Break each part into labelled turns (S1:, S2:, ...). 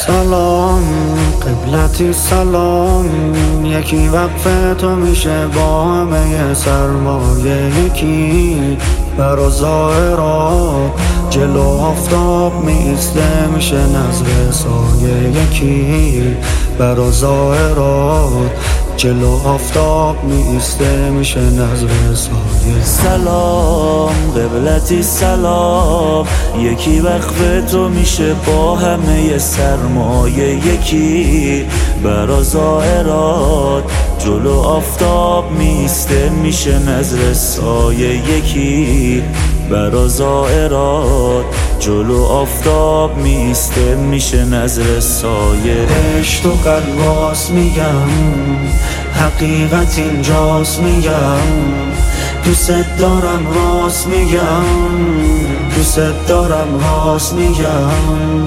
S1: سلام قبلتی سلام، یکی وقف تو میشه با همه سرمایه، یکی برا ظاهرات جلو آفتاب میسته میشه نظر سایه، یکی برا ظاهرات جلو آفتاب میسته میشه نظر سایه.
S2: سلام قبلتی سلام، یکی وقف تو میشه با همه سرمایه، یکی برا ظاهرات جلو آفتاب میسته میشه نظر سایه، یکی برا ظاهرات جلو آفتاب میسته میشه نظر سایه.
S1: عشق و قلباس میگم، حقیقت اینجاست میگم، دوست دارم راست میگم، دوست دارم راست میگم.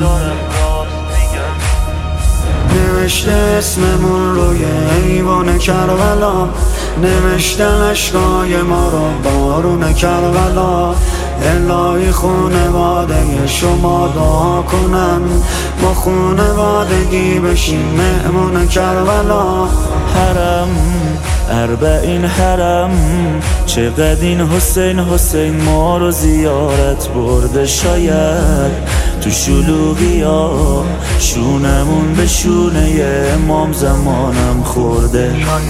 S1: نوشته اسممون روی ایوان کربلا، نوشتن اشکای ما رو بارون کربلا. الهی خونواده شما دعا کنن، ما خونوادگی بشیم مهمون کربلا.
S2: حرم اربعین حرم، چقدر این حسین ما رو زیارت برده، شاید تو شلوغی ها شونمون به شونه امام زمانم خورده.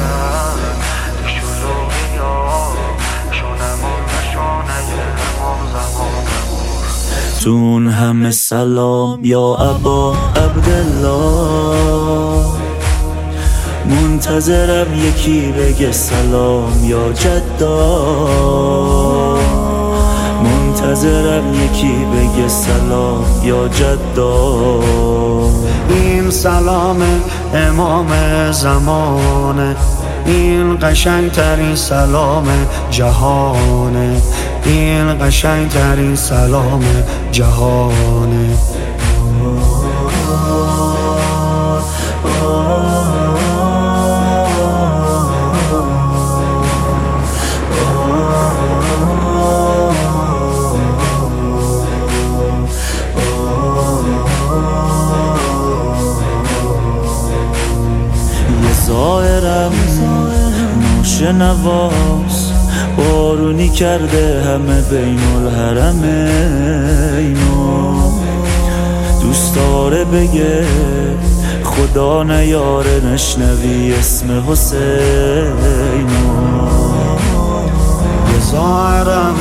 S2: تو اون همه سلام یا ابا عبدالله، منتظرم یکی بگه سلام یا جدا، منتظرم یکی بگه سلام یا جدا.
S1: این سلام امام زمانه، این قشنگترین سلام جهانه، این قشنگترین سلام جهانه.
S2: ظاهرم ناشنواس، بارونی کرده همه بین الحرمینو، دوست داره بگه خدا نیاره نشنوی اسم حسینو.
S1: یه ظاهرم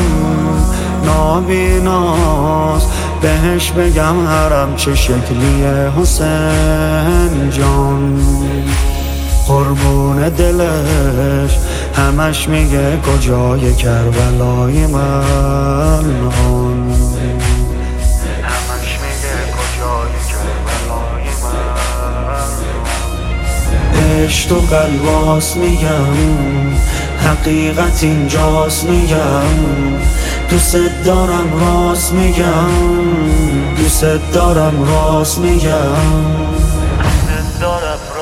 S1: نابیناست، بهش بگم حرم چه شکلیه حسین جان، قربون دلش همش میگه کجای کربلای من، همش میگه کجای کربلای من. عشق و قلباس میگم، حقیقت اینجاست میگم، دوست دارم راست میگم، دوست دارم راست میگم، دوست دارم